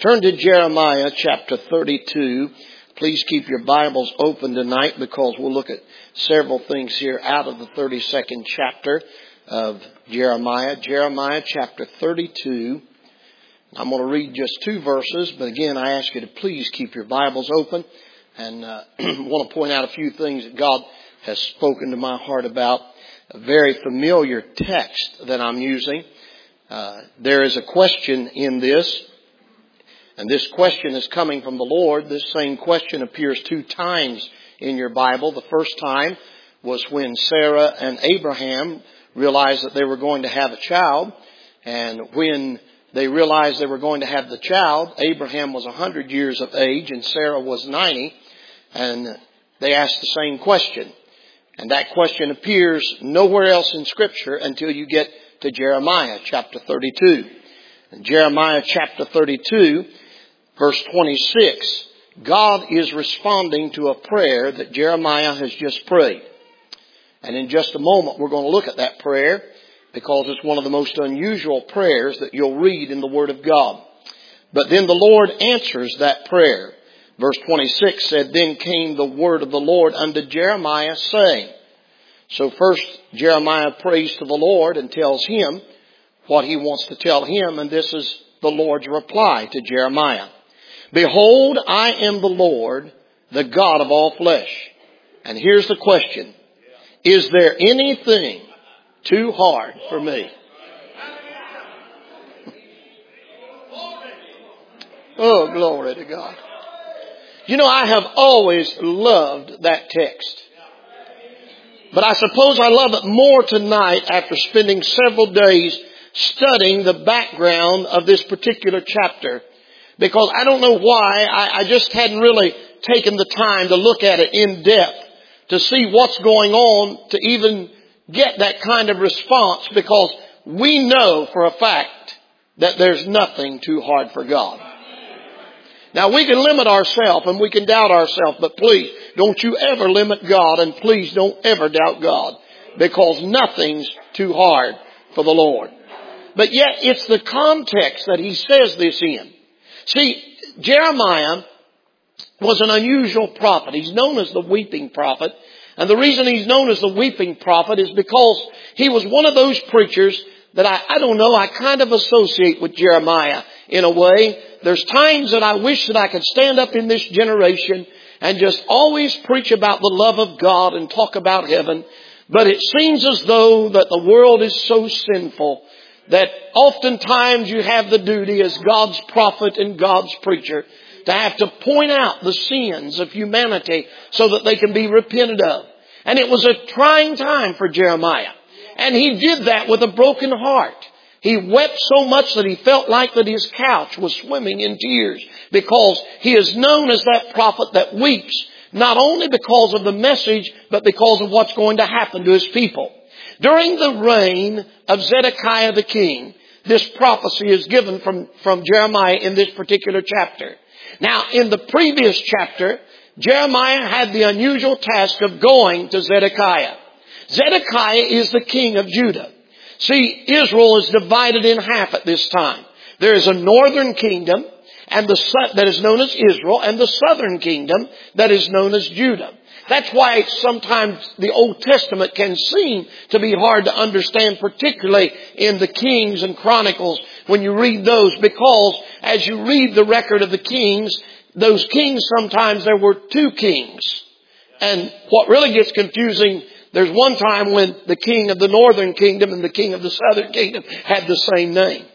Turn to Jeremiah chapter 32. Please keep your Bibles open tonight because we'll look at several things here out of the 32nd chapter of Jeremiah. Jeremiah chapter 32. I'm going to read just two verses, but again, I ask you to please keep your Bibles open. And want to point out a few things that God has spoken to my heart about. A very familiar text that I'm using. There is a question in this. And this question is coming from the Lord. This same question appears two times in your Bible. The first time was when Sarah and Abraham realized that they were going to have a child. And when they realized they were going to have the child, Abraham was 100 years of age and Sarah was 90. And they asked the same question. And that question appears nowhere else in Scripture until you get to Jeremiah chapter 32. In Jeremiah chapter 32, verse 26, God is responding to a prayer that Jeremiah has just prayed. And in just a moment, we're going to look at that prayer because it's one of the most unusual prayers that you'll read in the Word of God. But then the Lord answers that prayer. Verse 26 said, "Then came the word of the Lord unto Jeremiah, saying." So first, Jeremiah prays to the Lord and tells him what he wants to tell him. And this is the Lord's reply to Jeremiah. "Behold, I am the Lord, the God of all flesh." And here's the question. Is there anything too hard for me? Oh, glory to God. You know, I have always loved that text. But I suppose I love it more tonight after spending several days studying the background of this particular chapter. Because I don't know why, I just hadn't really taken the time to look at it in depth to see what's going on to even get that kind of response, because we know for a fact that there's nothing too hard for God. Now we can limit ourselves and we can doubt ourselves, but please don't you ever limit God, and please don't ever doubt God, because nothing's too hard for the Lord. But yet it's the context that he says this in. See, Jeremiah was an unusual prophet. He's known as the weeping prophet. And the reason he's known as the weeping prophet is because he was one of those preachers that I kind of associate with Jeremiah in a way. There's times that I wish that I could stand up in this generation and just always preach about the love of God and talk about heaven. But it seems as though that the world is so sinful that oftentimes you have the duty as God's prophet and God's preacher to have to point out the sins of humanity so that they can be repented of. And it was a trying time for Jeremiah. And he did that with a broken heart. He wept so much that he felt like that his couch was swimming in tears, because he is known as that prophet that weeps, not only because of the message, but because of what's going to happen to his people. During the reign of Zedekiah the king, this prophecy is given from Jeremiah in this particular chapter. Now, in the previous chapter, Jeremiah had the unusual task of going to Zedekiah. Zedekiah is the king of Judah. See, Israel is divided in half at this time. There is a northern kingdom that is known as Israel, and the southern kingdom that is known as Judah. That's why sometimes the Old Testament can seem to be hard to understand, particularly in the Kings and Chronicles when you read those, because as you read the record of the kings, those kings, sometimes there were two kings. And what really gets confusing, there's one time when the king of the northern kingdom and the king of the southern kingdom had the same name.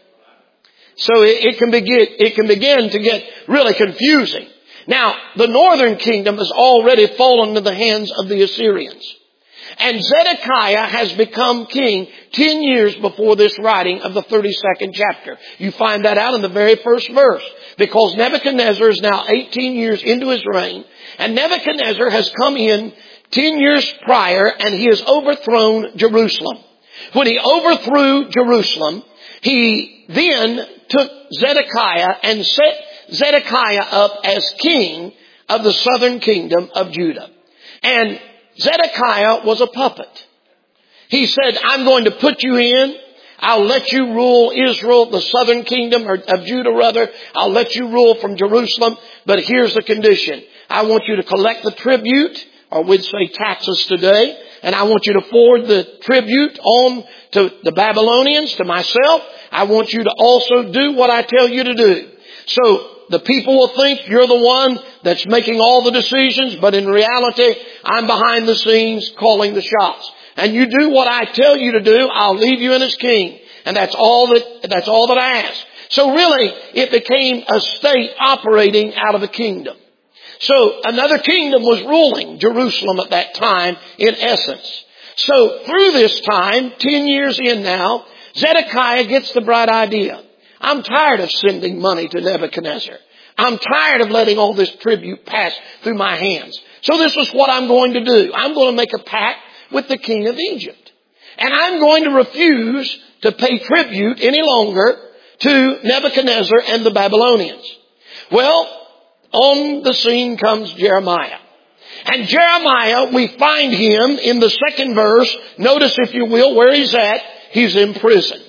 So it can begin to get really confusing. Now, the northern kingdom has already fallen into the hands of the Assyrians. And Zedekiah has become king 10 years before this writing of the 32nd chapter. You find that out in the very first verse. Because Nebuchadnezzar is now 18 years into his reign. And Nebuchadnezzar has come in 10 years prior, and he has overthrown Jerusalem. When he overthrew Jerusalem, he then took Zedekiah and set Zedekiah up as king of the southern kingdom of Judah. And Zedekiah was a puppet. He said, I'm going to put you in. I'll let you rule Israel, the southern kingdom of Judah rather. I'll let you rule from Jerusalem. But here's the condition. I want you to collect the tribute, or we'd say taxes today. And I want you to forward the tribute on to the Babylonians, to myself. I want you to also do what I tell you to do. So the people will think you're the one that's making all the decisions, but in reality, I'm behind the scenes calling the shots. And you do what I tell you to do, I'll leave you in as king. And that's all that I ask. So really, it became a state operating out of a kingdom. So another kingdom was ruling Jerusalem at that time, in essence. So through this time, 10 years in now, Zedekiah gets the bright idea. I'm tired of sending money to Nebuchadnezzar. I'm tired of letting all this tribute pass through my hands. So this is what I'm going to do. I'm going to make a pact with the king of Egypt. And I'm going to refuse to pay tribute any longer to Nebuchadnezzar and the Babylonians. Well, on the scene comes Jeremiah. And Jeremiah, we find him in the second verse. Notice, if you will, where he's at. He's in prison.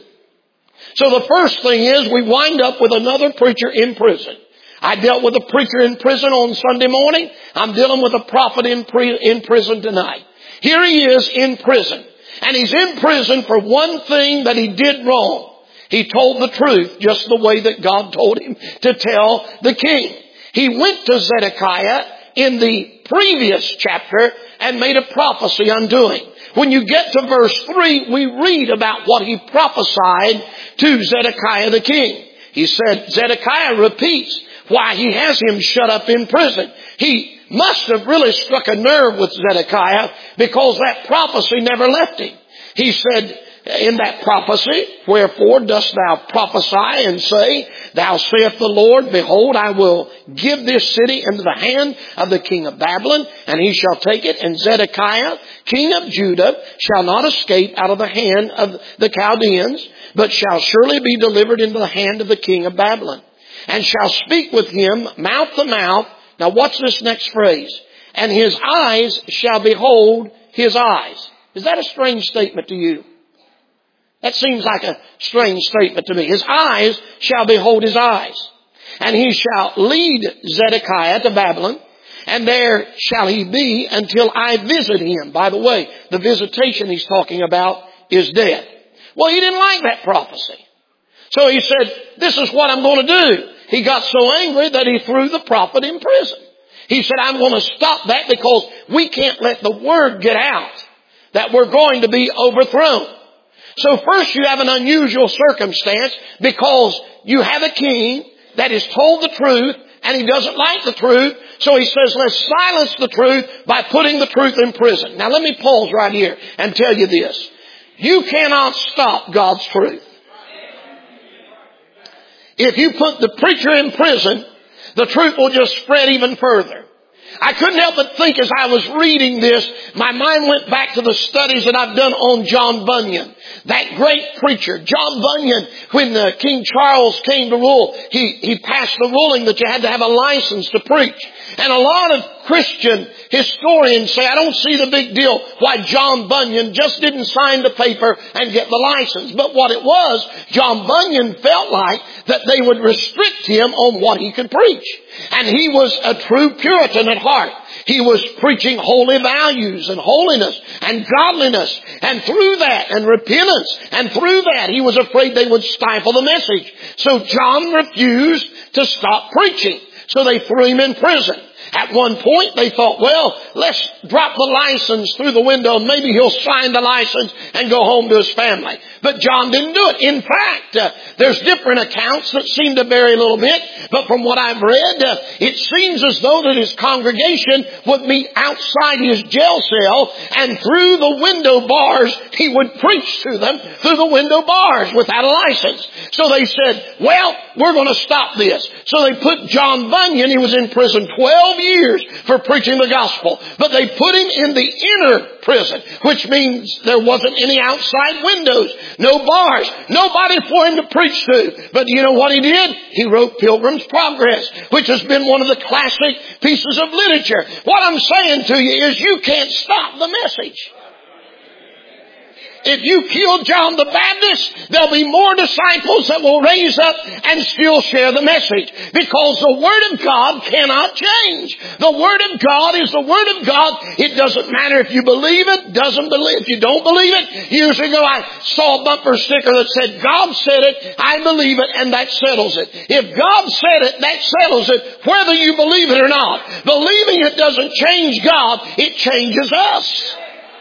So the first thing is we wind up with another preacher in prison. I dealt with a preacher in prison on Sunday morning. I'm dealing with a prophet in prison tonight. Here he is in prison. And he's in prison for one thing that he did wrong. He told the truth just the way that God told him to tell the king. He went to Zedekiah in the previous chapter and made a prophecy undoing. When you get to verse 3, we read about what he prophesied to Zedekiah the king. He said, Zedekiah repeats why he has him shut up in prison. He must have really struck a nerve with Zedekiah, because that prophecy never left him. He said in that prophecy, wherefore dost thou prophesy and say, thou saith the Lord, behold, I will give this city into the hand of the king of Babylon, and he shall take it, and Zedekiah, king of Judah, shall not escape out of the hand of the Chaldeans, but shall surely be delivered into the hand of the king of Babylon, and shall speak with him mouth to mouth. Now watch this next phrase. And his eyes shall behold his eyes. Is that a strange statement to you? That seems like a strange statement to me. His eyes shall behold his eyes. And he shall lead Zedekiah to Babylon, and there shall he be until I visit him. By the way, the visitation he's talking about is death. Well, he didn't like that prophecy. So he said, this is what I'm going to do. He got so angry that he threw the prophet in prison. He said, I'm going to stop that, because we can't let the word get out that we're going to be overthrown. So first you have an unusual circumstance, because you have a king that is told the truth and he doesn't like the truth. So he says, let's silence the truth by putting the truth in prison. Now let me pause right here and tell you this. You cannot stop God's truth. If you put the preacher in prison, the truth will just spread even further. I couldn't help but think as I was reading this, my mind went back to the studies that I've done on John Bunyan. That great preacher, John Bunyan, when King Charles came to rule, he passed the ruling that you had to have a license to preach. And a lot of Christian historians say, I don't see the big deal why John Bunyan just didn't sign the paper and get the license. But what it was, John Bunyan felt like that they would restrict him on what he could preach. And he was a true Puritan at heart. He was preaching holy values and holiness and godliness, and through that, and repentance, and through that he was afraid they would stifle the message. So John refused to stop preaching. So they threw him in prison. At one point they thought, well, let's drop the license through the window and maybe he'll sign the license and go home to his family. But John didn't do it. In fact, there's different accounts that seem to vary a little bit. But from what I've read, it seems as though that his congregation would meet outside his jail cell, and through the window bars he would preach to them through the window bars without a license. So they said, well, we're going to stop this. So they put John Bunyan, he was in prison 12 years for preaching the gospel. But they put him in the inner prison, which means there wasn't any outside windows, no bars, nobody for him to preach to. But you know what he did? He wrote Pilgrim's Progress, which has been one of the classic pieces of literature. What I'm saying to you is you can't stop the message. If you kill John the Baptist, there'll be more disciples that will raise up and still share the message. Because the Word of God cannot change. The Word of God is the Word of God. It doesn't matter if you believe it, doesn't believe. If you don't believe it, years ago I saw a bumper sticker that said, God said it, I believe it, and that settles it. If God said it, that settles it, whether you believe it or not. Believing it doesn't change God, it changes us.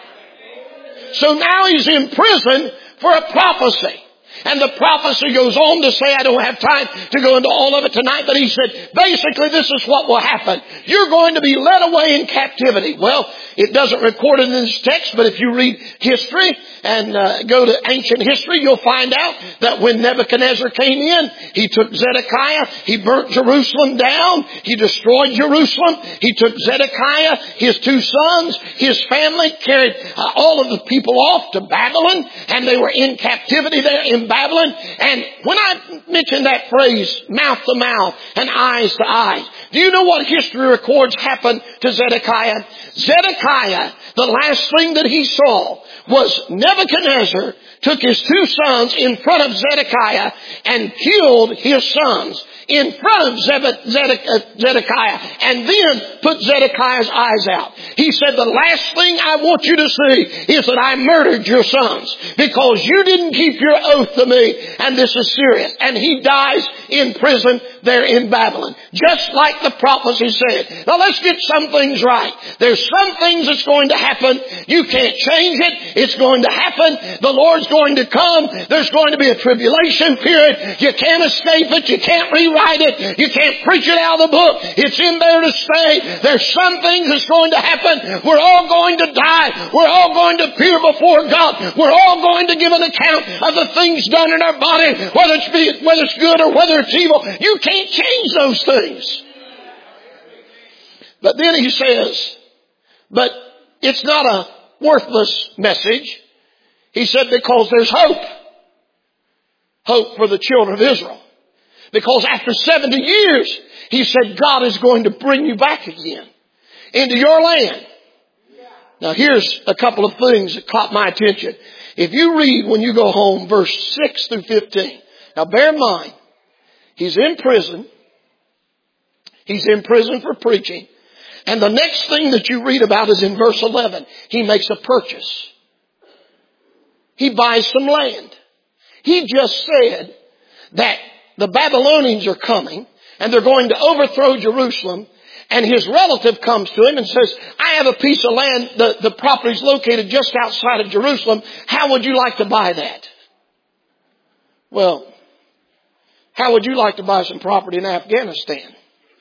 So now he's in prison for a prophecy. And the prophecy goes on to say, I don't have time to go into all of it tonight, but he said, basically this is what will happen. You're going to be led away in captivity. Well, it doesn't record it in this text, but if you read history and go to ancient history, you'll find out that when Nebuchadnezzar came in, he took Zedekiah, he burnt Jerusalem down, he destroyed Jerusalem, he took Zedekiah, his two sons, his family, carried all of the people off to Babylon, and they were in captivity there in Babylon. And when I mention that phrase, mouth to mouth and eyes to eyes, do you know what history records happened to Zedekiah? Zedekiah, the last thing that he saw was Nebuchadnezzar took his two sons in front of Zedekiah and killed his sons in front of Zedekiah, and then put Zedekiah's eyes out. He said, the last thing I want you to see is that I murdered your sons because you didn't keep your oath to me, and this is serious. And he dies in prison there in Babylon, just like the prophecy said. Now let's get some things right. There's some things that's going to happen. You can't change it. It's going to happen. The Lord's going to come. There's going to be a tribulation period. You can't escape it. You can't rewrite it. You can't preach it out of the book. It's in there to stay. There's some things that's going to happen. We're all going to die. We're all going to appear before God. We're all going to give an account of the things done in our body, whether it's good or whether it's evil. You can't change those things. But then he says, but it's not a worthless message. He said, because there's hope. Hope for the children of Israel. Because after 70 years, he said, God is going to bring you back again into your land. Now here's a couple of things that caught my attention. If you read when you go home verse 6 through 15. Now bear in mind, he's in prison. He's in prison for preaching. And the next thing that you read about is in verse 11. He makes a purchase. He buys some land. He just said that the Babylonians are coming and they're going to overthrow Jerusalem. And his relative comes to him and says, I have a piece of land. The property's located just outside of Jerusalem. How would you like to buy that? Well, how would you like to buy some property in Afghanistan?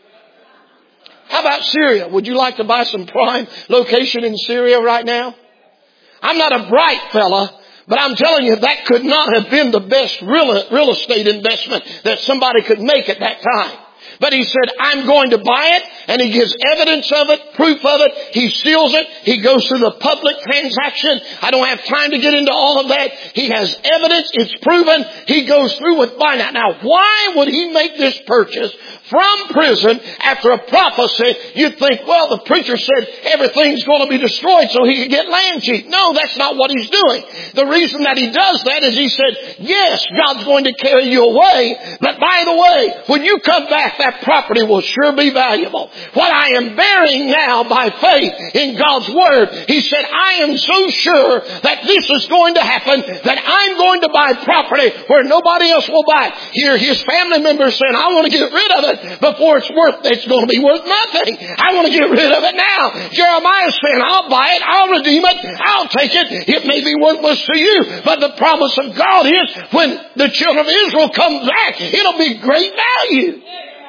How about Syria? Would you like to buy some prime location in Syria right now? I'm not a bright fella, but I'm telling you that could not have been the best real estate investment that somebody could make at that time. But he said, I'm going to buy it, and he gives evidence of it, proof of it. He seals it. He goes through the public transaction. I don't have time to get into all of that. He has evidence. It's proven. He goes through with buying it. Now, why would he make this purchase from prison after a prophecy? You'd think, well, the preacher said everything's going to be destroyed so he could get land cheap. No, that's not what he's doing. The reason that he does that is he said, yes, God's going to carry you away, but by the way, when you come back, that property will sure be valuable. What I am bearing now by faith in God's Word, he said, I am so sure that this is going to happen that I'm going to buy property where nobody else will buy it. Here, his family members saying, I want to get rid of it before it's going to be worth nothing. I want to get rid of it now. Jeremiah's saying, I'll buy it, I'll redeem it, I'll take it. It may be worthless to you, but the promise of God is when the children of Israel come back, it'll be great value.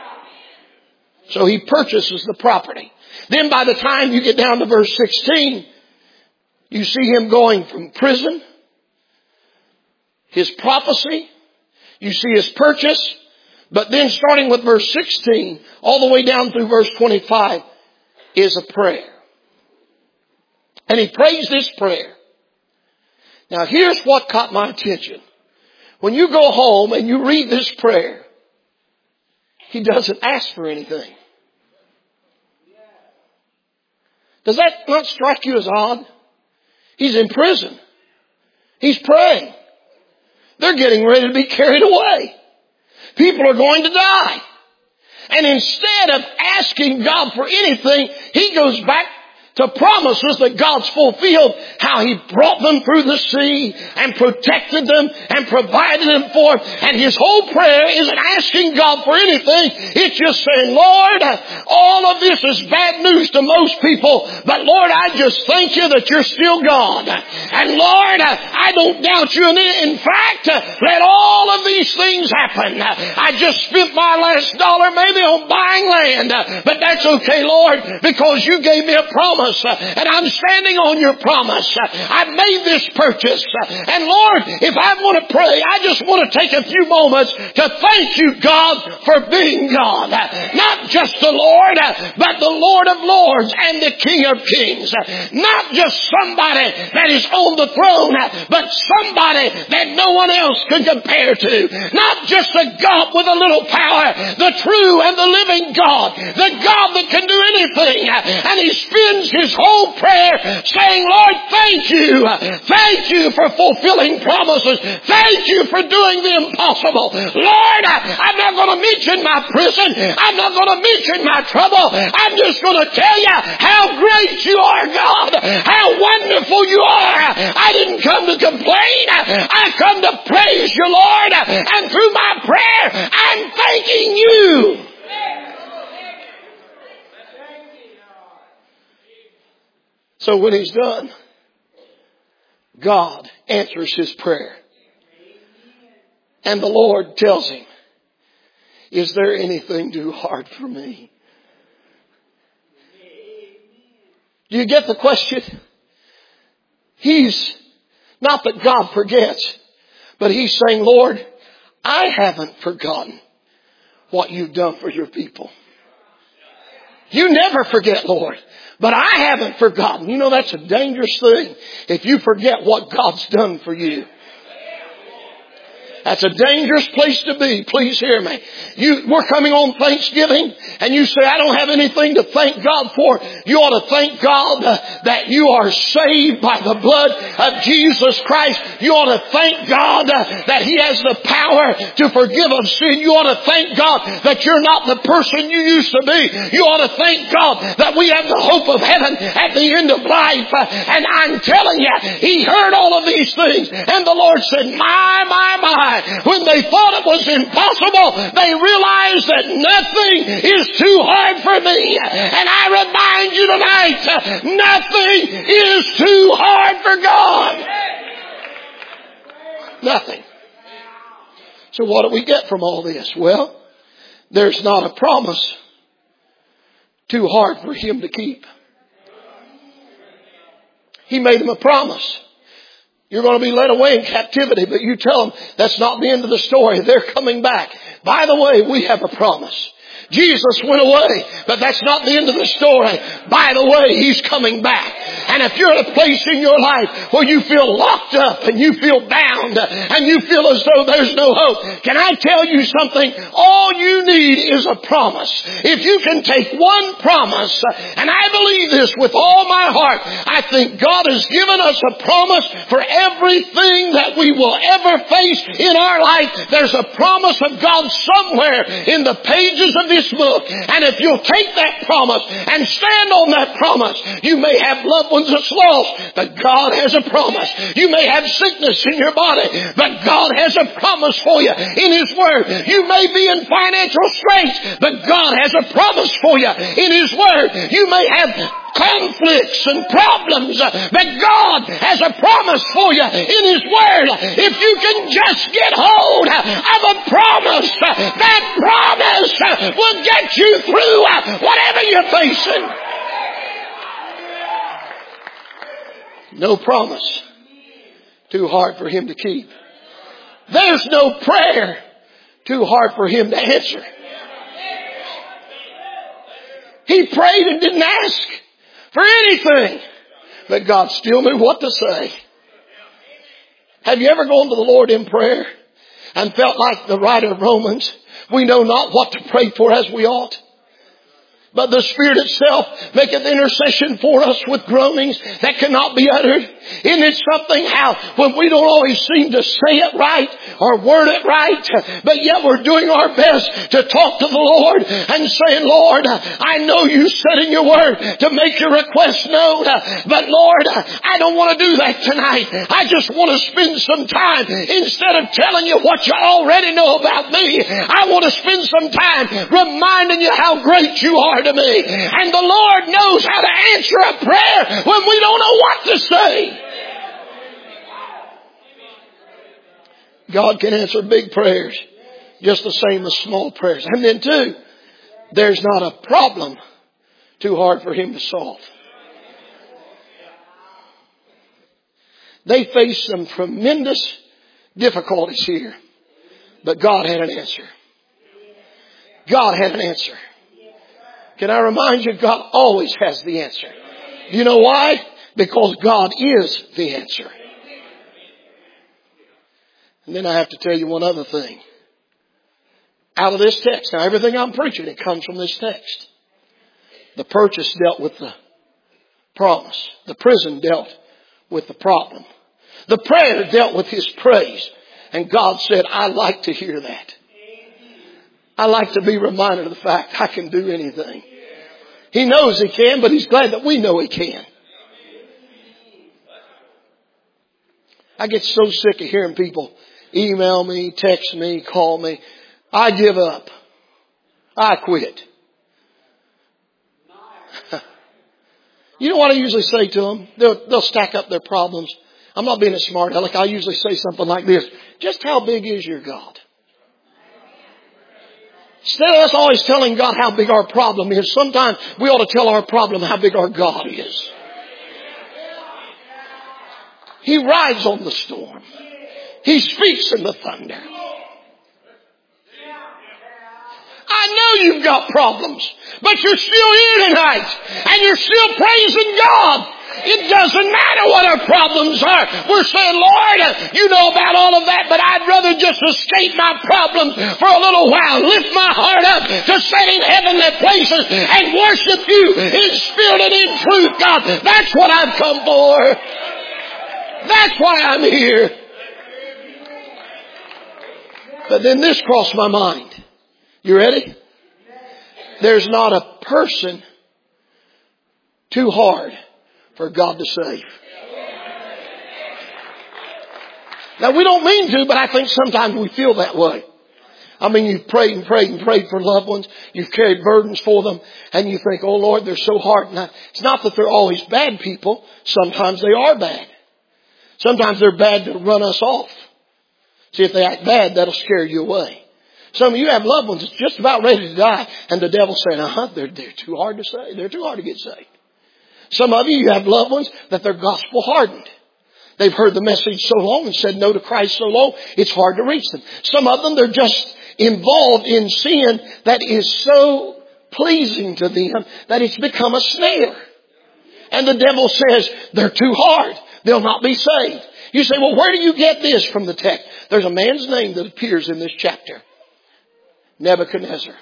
So he purchases the property. Then by the time you get down to verse 16, you see him going from prison, his prophecy, you see his purchase, but then starting with verse 16, all the way down through verse 25, is a prayer. And he prays this prayer. Now here's what caught my attention. When you go home and you read this prayer, he doesn't ask for anything. Does that not strike you as odd? He's in prison. He's praying. They're getting ready to be carried away. People are going to die. And instead of asking God for anything, he goes back to promises that God's fulfilled, how He brought them through the sea and protected them and provided them for them. And his whole prayer isn't asking God for anything. It's just saying, Lord, all of this is bad news to most people, but Lord, I just thank you that you're still God. And Lord, I don't doubt you. In fact, let all of these things happen. I just spent my last dollar maybe on buying land, but that's okay, Lord, because you gave me a promise. And I'm standing on your promise. I've made this purchase. And Lord, if I want to pray, I just want to take a few moments to thank you, God, for being God. Not just the Lord, but the Lord of Lords and the King of Kings. Not just somebody that is on the throne, but somebody that no one else can compare to. Not just a God with a little power, the true and the living God. The God that can do anything. And he spends his whole prayer saying, Lord, thank you. Thank you for fulfilling promises. Thank you for doing the impossible. Lord, I'm not going to mention my prison. I'm not going to mention my trouble. I'm just going to tell you how great you are, God. How wonderful you are. I didn't come to complain. I come to praise you, Lord. And through my prayer, I'm thanking you. So when he's done, God answers his prayer. And the Lord tells him, is there anything too hard for me? Do you get the question? He's, not that God forgets, but he's saying, Lord, I haven't forgotten what you've done for your people. You never forget, Lord. But I haven't forgotten. You know, that's a dangerous thing if you forget what God's done for you. That's a dangerous place to be. Please hear me. We're coming on Thanksgiving and you say, I don't have anything to thank God for. You ought to thank God that you are saved by the blood of Jesus Christ. You ought to thank God that He has the power to forgive of sin. You ought to thank God that you're not the person you used to be. You ought to thank God that we have the hope of heaven at the end of life. And I'm telling you, He heard all of these things. And the Lord said, my. When they thought it was impossible, they realized that nothing is too hard for me. And I remind you tonight, nothing is too hard for God. Nothing. So what do we get from all this? Well, there's not a promise too hard for Him to keep. He made them a promise. You're going to be led away in captivity, but you tell them that's not the end of the story. They're coming back. By the way, we have a promise. Jesus went away, but that's not the end of the story. By the way, He's coming back. And if you're at a place in your life where you feel locked up and you feel bound and you feel as though there's no hope, can I tell you something? All you need is a promise. If you can take one promise, and I believe this with all my heart, I think God has given us a promise for everything that we will ever face in our life. There's a promise of God somewhere in the pages of this book. And if you'll take that promise and stand on that promise, you may have loved ones that's lost, but God has a promise. You may have sickness in your body, but God has a promise for you in His Word. You may be in financial straits, but God has a promise for you in His Word. You may have conflicts and problems, but God has a promise for you in His Word. If you can just get hold of a promise, that promise will get you through whatever you're facing. No promise too hard for Him to keep. There's no prayer too hard for Him to answer. He prayed and didn't ask for anything, but God still knew what to say. Have you ever gone to the Lord in prayer and felt like the writer of Romans, we know not what to pray for as we ought? But the Spirit itself maketh intercession for us with groanings that cannot be uttered. Isn't it something how when we don't always seem to say it right or word it right, but yet we're doing our best to talk to the Lord and saying, Lord, I know you said in your word to make your request known, but Lord, I don't want to do that tonight. I just want to spend some time, instead of telling you what you already know about me, I want to spend some time reminding you how great you are to me. And the Lord knows how to answer a prayer when we don't know what to say. God can answer big prayers just the same as small prayers. And then too, there's not a problem too hard for Him to solve. They faced some tremendous difficulties here, but God had an answer. God had an answer. Can I remind you, God always has the answer. You know why? Because God is the answer. And then I have to tell you one other thing. Out of this text, now everything I'm preaching, it comes from this text. The purchase dealt with the promise. The prison dealt with the problem. The prayer dealt with His praise. And God said, I like to hear that. I like to be reminded of the fact I can do anything. He knows He can, but He's glad that we know He can. I get so sick of hearing people email me, text me, call me. I give up. I quit. You know what I usually say to them? They'll stack up their problems. I'm not being a smart aleck. I usually say something like this. Just how big is your God? Instead of us always telling God how big our problem is, sometimes we ought to tell our problem how big our God is. He rides on the storm. He speaks in the thunder. I know you've got problems, but you're still here tonight and you're still praising God. It doesn't matter what our problems are. We're saying, Lord, you know about all of that, but I'd rather just escape my problems for a little while. Lift my heart up to set in heavenly places and worship you in spirit and in truth, God. That's what I've come for. That's why I'm here. But then this crossed my mind. You ready? There's not a person too hard for God to save. Now we don't mean to, but I think sometimes we feel that way. I mean, you've prayed and prayed and prayed for loved ones. You've carried burdens for them. And you think, oh Lord, they're so hard. Now, it's not that they're always bad people. Sometimes they are bad. Sometimes they're bad to run us off. See, if they act bad, that'll scare you away. Some of you have loved ones that's just about ready to die. And the devil's saying, they're too hard to save. They're too hard to get saved. Some of you have loved ones that they're gospel hardened. They've heard the message so long and said no to Christ so long, it's hard to reach them. Some of them, they're just involved in sin that is so pleasing to them that it's become a snare. And the devil says they're too hard. They'll not be saved. You say, well, where do you get this from the text? There's a man's name that appears in this chapter. Nebuchadnezzar.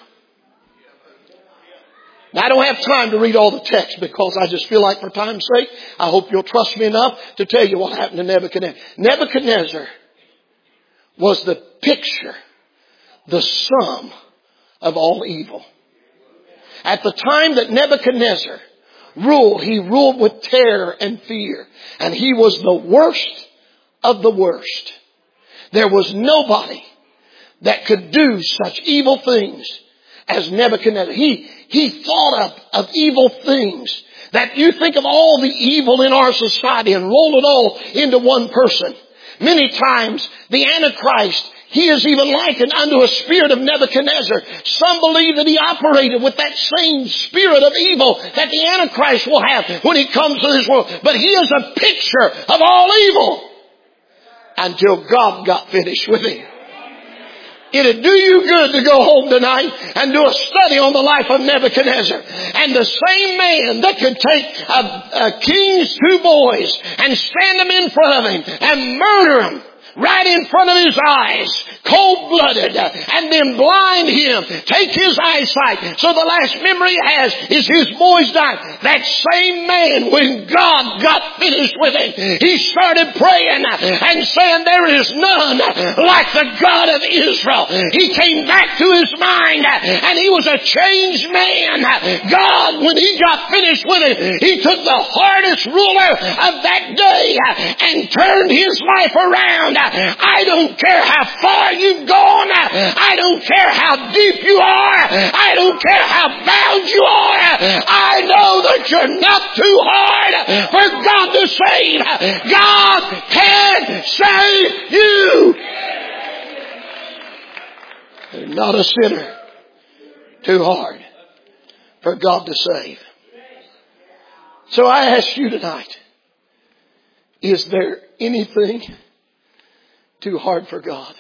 Now, I don't have time to read all the text because I just feel like for time's sake, I hope you'll trust me enough to tell you what happened to Nebuchadnezzar. Nebuchadnezzar was the picture, the sum of all evil. At the time that Nebuchadnezzar ruled, he ruled with terror and fear. And he was the worst of the worst. There was nobody that could do such evil things as Nebuchadnezzar. He thought of evil things that you think of all the evil in our society and roll it all into one person. Many times the Antichrist, he is even likened unto a spirit of Nebuchadnezzar. Some believe that he operated with that same spirit of evil that the Antichrist will have when he comes to this world. But he is a picture of all evil until God got finished with him. It'd do you good to go home tonight and do a study on the life of Nebuchadnezzar. And the same man that could take a king's two boys and stand them in front of him and murder them right in front of his eyes, cold-blooded, and then blind him, take his eyesight. So the last memory he has is his boys died. That same man, when God got finished with him, he started praying and saying, there is none like the God of Israel. He came back to his mind and he was a changed man. God, when he got finished with him, he took the hardest ruler of that day and turned his life around. I don't care how far you've gone. I don't care how deep you are. I don't care how bound you are. I know that you're not too hard for God to save. God can save you. There's not a sinner too hard for God to save. So I ask you tonight, is there anything too hard for God?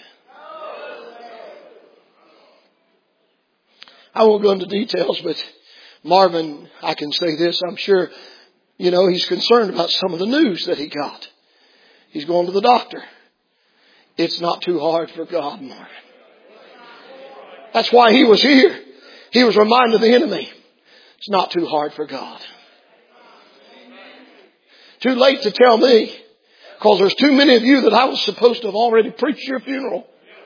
I won't go into details, but Marvin, I can say this, I'm sure, he's concerned about some of the news that he got. He's going to the doctor. It's not too hard for God, Marvin. That's why he was here. He was reminding the enemy, it's not too hard for God. Too late to tell me, because there's too many of you that I was supposed to have already preached your funeral.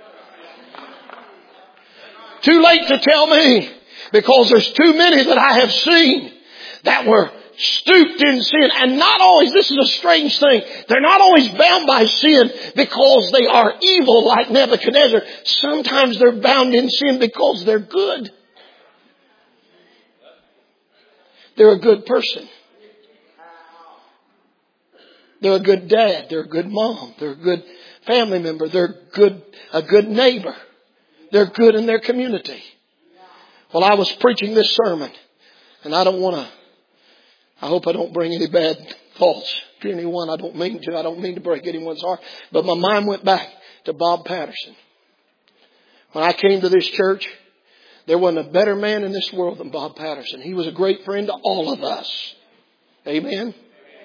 Too late to tell me, because there's too many that I have seen that were stooped in sin. And not always, this is a strange thing, they're not always bound by sin because they are evil like Nebuchadnezzar. Sometimes they're bound in sin because they're good. They're a good person. They're a good dad. They're a good mom. They're a good family member. They're a good neighbor. They're good in their community. Well, I was preaching this sermon, and I hope I don't bring any bad thoughts to anyone. I don't mean to. I don't mean to break anyone's heart. But my mind went back to Bob Patterson. When I came to this church, there wasn't a better man in this world than Bob Patterson. He was a great friend to all of us. Amen.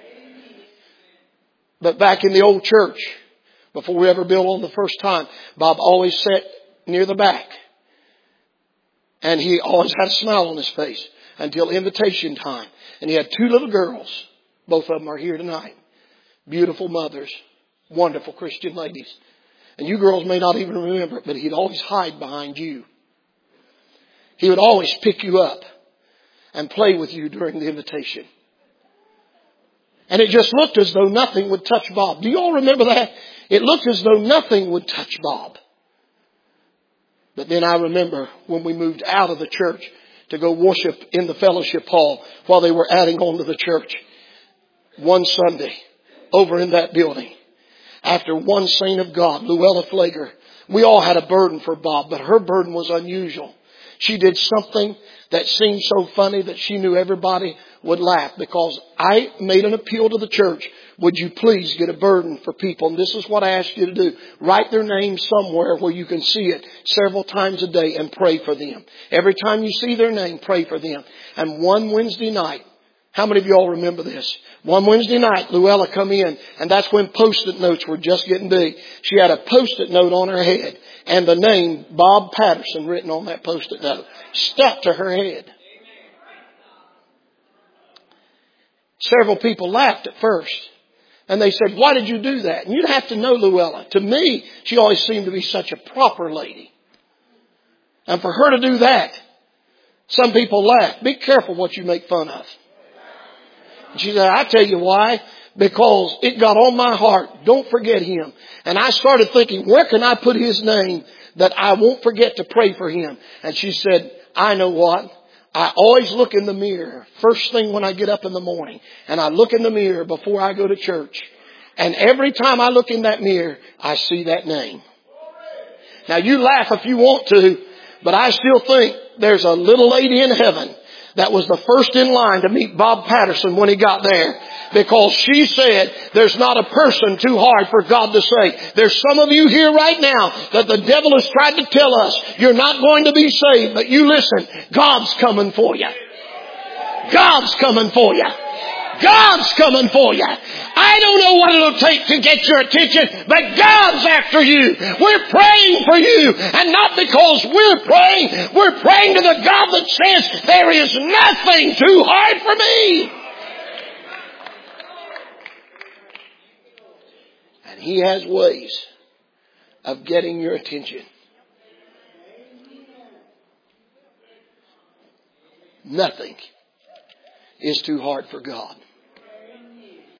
But back in the old church, before we ever built on the first time, Bob always sat near the back. And he always had a smile on his face until invitation time. And he had two little girls. Both of them are here tonight. Beautiful mothers. Wonderful Christian ladies. And you girls may not even remember it, but he'd always hide behind you. He would always pick you up and play with you during the invitation. And it just looked as though nothing would touch Bob. Do you all remember that? It looked as though nothing would touch Bob. But then I remember when we moved out of the church to go worship in the fellowship hall while they were adding on to the church. One Sunday, over in that building, after one saint of God, Luella Flager, we all had a burden for Bob, but her burden was unusual. She did something that seemed so funny that she knew everybody would laugh, because I made an appeal to the church. Would you please get a burden for people? And this is what I ask you to do. Write their name somewhere where you can see it several times a day and pray for them. Every time you see their name, pray for them. And one Wednesday night, how many of you all remember this? One Wednesday night, Luella come in, and that's when Post-it notes were just getting big. She had a Post-it note on her head, and the name Bob Patterson written on that Post-it note stuck to her head. Several people laughed at first. And they said, why did you do that? And you'd have to know Luella. To me, she always seemed to be such a proper lady. And for her to do that, some people laughed. Be careful what you make fun of. And she said, I tell you why. Because it got on my heart. Don't forget him. And I started thinking, where can I put his name that I won't forget to pray for him? And she said, I know what. I always look in the mirror first thing when I get up in the morning. And I look in the mirror before I go to church. And every time I look in that mirror, I see that name. Now you laugh if you want to, but I still think there's a little lady in heaven that was the first in line to meet Bob Patterson when he got there. Because she said, there's not a person too hard for God to save. There's some of you here right now that the devil has tried to tell us, you're not going to be saved. But you listen, God's coming for you. God's coming for you. God's coming for you. I don't know what it'll take to get your attention, but God's after you. We're praying for you. And not because we're praying to the God that says, there is nothing too hard for me. And He has ways of getting your attention. Nothing is too hard for God.